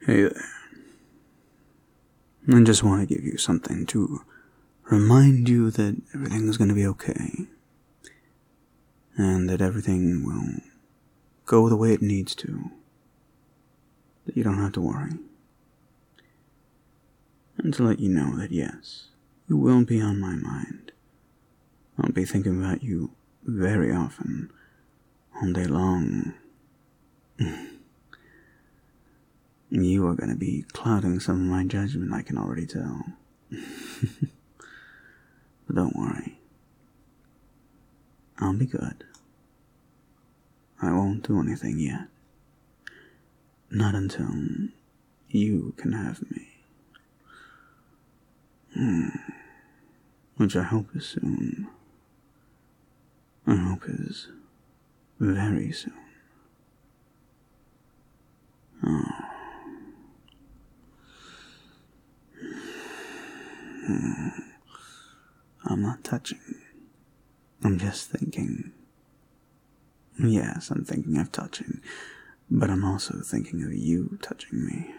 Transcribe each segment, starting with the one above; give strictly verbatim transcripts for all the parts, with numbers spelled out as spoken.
Hey there. I just want to give you something to remind you that everything's going to be okay. And that everything will go the way it needs to. That you don't have to worry. And to let you know that yes, you will be on my mind. I'll be thinking about you very often, all day long. You are going to be clouding some of my judgment, I can already tell. But don't worry. I'll be good. I won't do anything yet. Not until you can have me. Hmm. Which I hope is soon. I hope is very soon. Oh. Hmm. I'm not touching. I'm just thinking. Yes, I'm thinking of touching, but I'm also thinking of you touching me.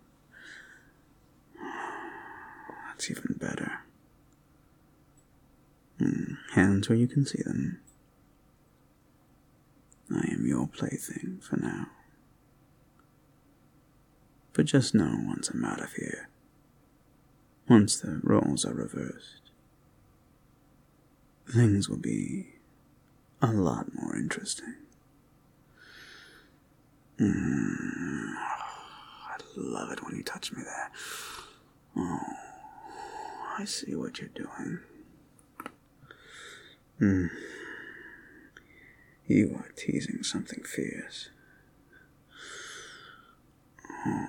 That's even better. Mm, hands where you can see them. I am your plaything for now. But just know once I'm out of here, once the roles are reversed, things will be a lot more interesting. Mm, I love it when you touch me there. Oh, I see what you're doing. Mm. You are teasing something fierce. Oh.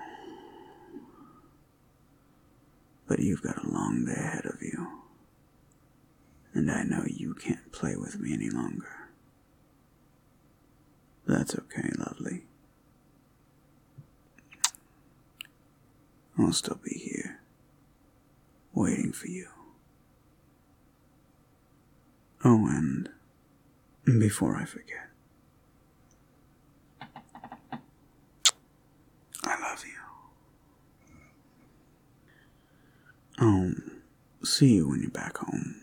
But you've got a long day ahead of you. And I know you can't play with me any longer. That's okay, lovely. I'll still be here, waiting for you. Oh, and before I forget, I love you. I'll see you when you're back home.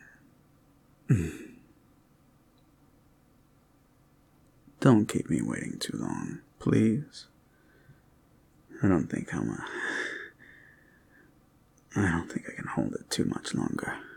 Don't keep me waiting too long, please. I don't think I'm a... I don't think I can hold it too much longer.